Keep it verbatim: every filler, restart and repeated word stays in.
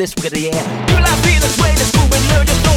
this, we're gonna, yeah. People I feel this way, this moving, learn just